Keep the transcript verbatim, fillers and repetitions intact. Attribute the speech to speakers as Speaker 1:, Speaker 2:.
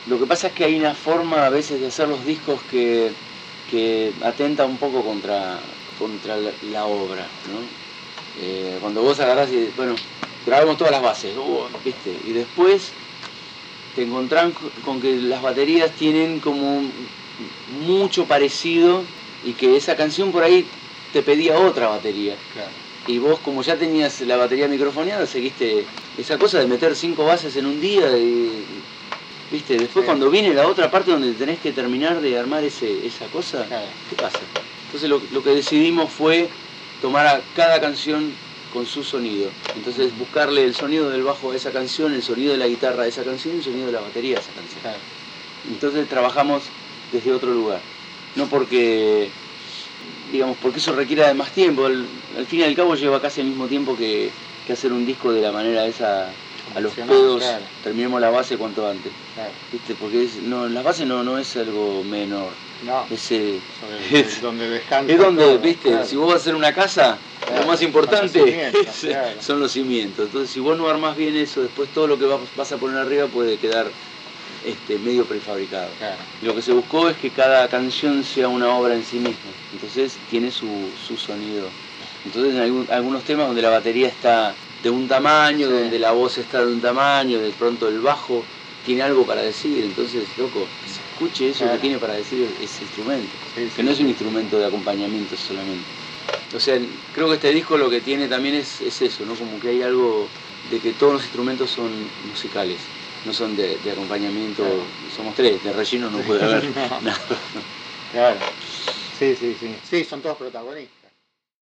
Speaker 1: Lo que pasa es que hay una forma a veces de hacer los discos que, que atenta un poco contra, contra la, la obra, ¿no? Eh, cuando vos agarrás y, bueno, grabamos todas las bases, uh, ¿viste? Y después te encontrás con que las baterías tienen como mucho parecido y que esa canción por ahí te pedía otra batería.
Speaker 2: Claro.
Speaker 1: Y vos, como ya tenías la batería microfoneada, seguiste esa cosa de meter cinco bases en un día y, ¿viste? Después sí. Cuando viene la otra parte donde tenés que terminar de armar ese, esa cosa, claro. ¿Qué pasa? Entonces lo, lo que decidimos fue tomar a cada canción con su sonido. Entonces buscarle el sonido del bajo a esa canción, el sonido de la guitarra a esa canción y el sonido de la batería a esa canción. Claro. Entonces trabajamos desde otro lugar. No porque, digamos, porque eso requiera de más tiempo. Al, al fin y al cabo lleva casi el mismo tiempo que, que hacer un disco de la manera esa, a los pedos, claro. Terminemos la base cuanto antes. Claro. ¿Viste? Porque es, no, la base no, no es algo menor.
Speaker 2: No,
Speaker 1: Ese,
Speaker 2: es donde descansa.
Speaker 1: Es donde,
Speaker 2: todo,
Speaker 1: viste,
Speaker 2: claro.
Speaker 1: Si vos vas a hacer una casa, claro, lo más importante
Speaker 2: los cimientos,
Speaker 1: es,
Speaker 2: claro.
Speaker 1: Son los cimientos. Entonces, si vos no armás bien eso, después todo lo que vas, vas a poner arriba puede quedar este, medio prefabricado.
Speaker 2: Claro.
Speaker 1: Lo que se buscó es que cada canción sea una obra en sí misma. Entonces, tiene su, su sonido. Entonces, en algún, algunos temas donde la batería está de un tamaño, sí. Donde la voz está de un tamaño, de pronto el bajo tiene algo para decir, entonces, loco, que se escuche eso, claro. Que tiene para decir ese instrumento, sí, sí, que no es un instrumento de acompañamiento solamente. O sea, creo que este disco lo que tiene también es, es eso, ¿no? Como que hay algo de que todos los instrumentos son musicales, no son de, de acompañamiento, claro. Somos tres, de relleno no puede haber
Speaker 2: no.
Speaker 1: nada.
Speaker 2: Claro, sí, sí, sí, sí, son todos protagonistas.